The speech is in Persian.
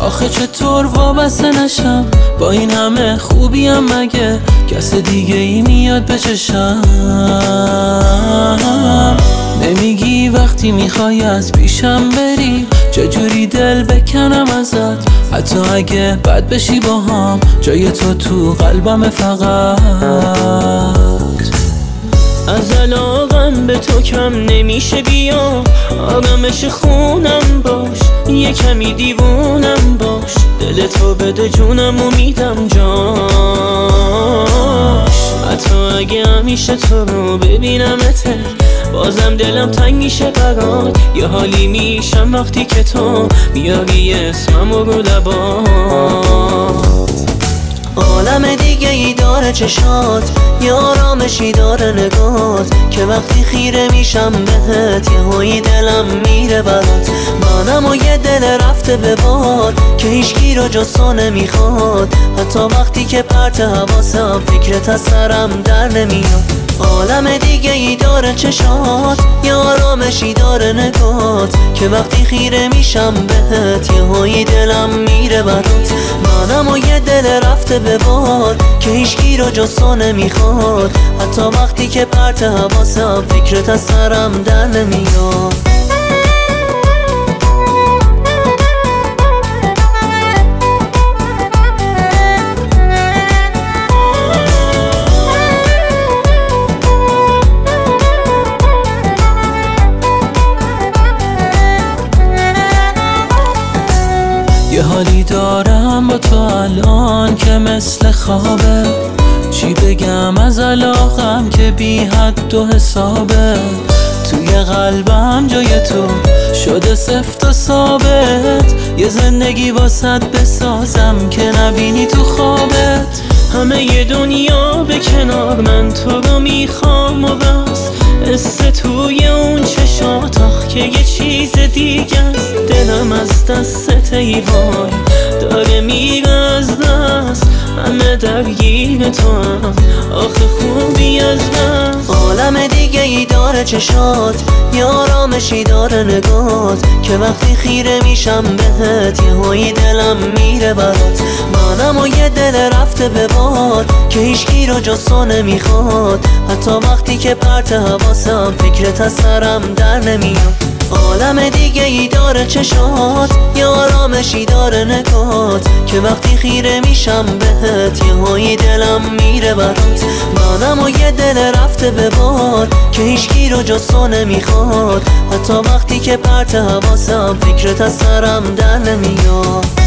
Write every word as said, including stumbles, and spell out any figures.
آخه چطور وابسته نشم با این همه خوبیم، مگه کس دیگه ای میاد به چشم؟ نمیگی وقتی میخوای از پیشم بری چجوری دل بکنم ازت، حتی اگه بد بشی با هم جای تو تو قلبم فقط. از علاقم به تو کم نمیشه، بیا آرامش خونم باش، یه کمی دیوونم باش، دل تو بده جونم و میدم جاش. حتی اگه همیشه تو رو ببینمت بازم دلم تنگ میشه برات، یه حالی میشم وقتی که تو میاری اسمم رو لبات. عالم دیگه ای داره چشات، یه آرامشی داره نگات، که وقتی خیره میشم بهت یه هایی دلم میره برات. منم و یه دل رفته به باد که هیچکی رو جز تو نمیخواد، حتی وقتی که پرت حواسم فکرت از سرم در نمیاد. عالم دیگه ای داره چشات، یه آرامشی داره نگات، که وقتی خیره میشم بهت یه هایی دلم میره برات. منم و یه دل رفته به باد که هیچکی رو جز تو نمیخواد، حتی وقتی که پرت حواسم فکرت از سرم در نمیاد. یه حالی دارم با تو الان که مثل خوابه، چی بگم از علاقم که بی حد و حسابه. توی قلبم جای تو شده سفت و ثابت، یه زندگی واسط بسازم که نبینی تو خوابت. همه یه دنیا به کنار، من تو رو میخوام و بس، قصه توی اون چشات آخ که یه چیز دیگه است. دلم از دست ای وای داره میره از دست، همه درگیر تو هم آخه خوبی از بس. عالم دیگه ای داره چشات، یه آرامشی داره نگات، که وقتی خیره میشم بهت یه هایی دلم میره برات. منم و یه دل رفته به باد که هیچکی رو جز تو نمیخواد، حتی وقتی که پرت حواسم فکرت از سرم در نمیاد. عالم دیگه ای داره چشات، یه آرامشی داره نگات، که وقتی خیره میشم بهت یه هایی دلم میره برات. منم و یه دل رفته به باد که هیچکی رو جز تو نمیخواد، حتی وقتی که پرت حواسم فکرت از سرم در نمیاد.